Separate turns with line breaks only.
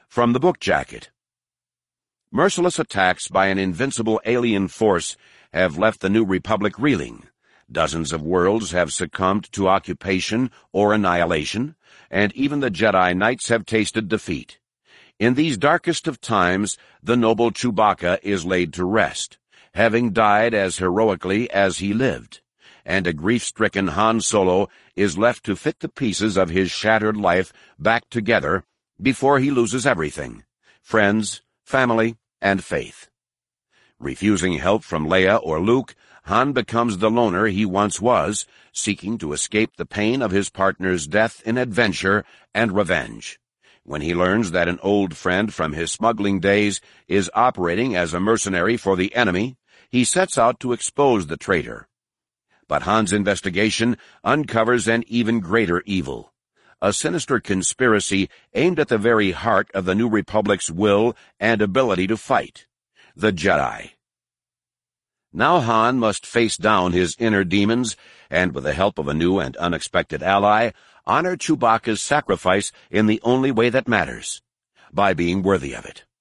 from the book jacket. Merciless attacks by an invincible alien force have left the New Republic reeling. Dozens of worlds have succumbed to occupation or annihilation, and even the Jedi Knights have tasted defeat. In these darkest of times, the noble Chewbacca is laid to rest, having died as heroically as he lived, and a grief-stricken Han Solo is left to fit the pieces of his shattered life back together before he loses everything: friends, family, and faith. Refusing help from Leia or Luke, Han becomes the loner he once was, seeking to escape the pain of his partner's death in adventure and revenge. When he learns that an old friend from his smuggling days is operating as a mercenary for the enemy, he sets out to expose the traitor. But Han's investigation uncovers an even greater evil: a sinister conspiracy aimed at the very heart of the New Republic's will and ability to fight: the Jedi. Now Han must face down his inner demons and, with the help of a new and unexpected ally, honor Chewbacca's sacrifice in the only way that matters: by being worthy of it.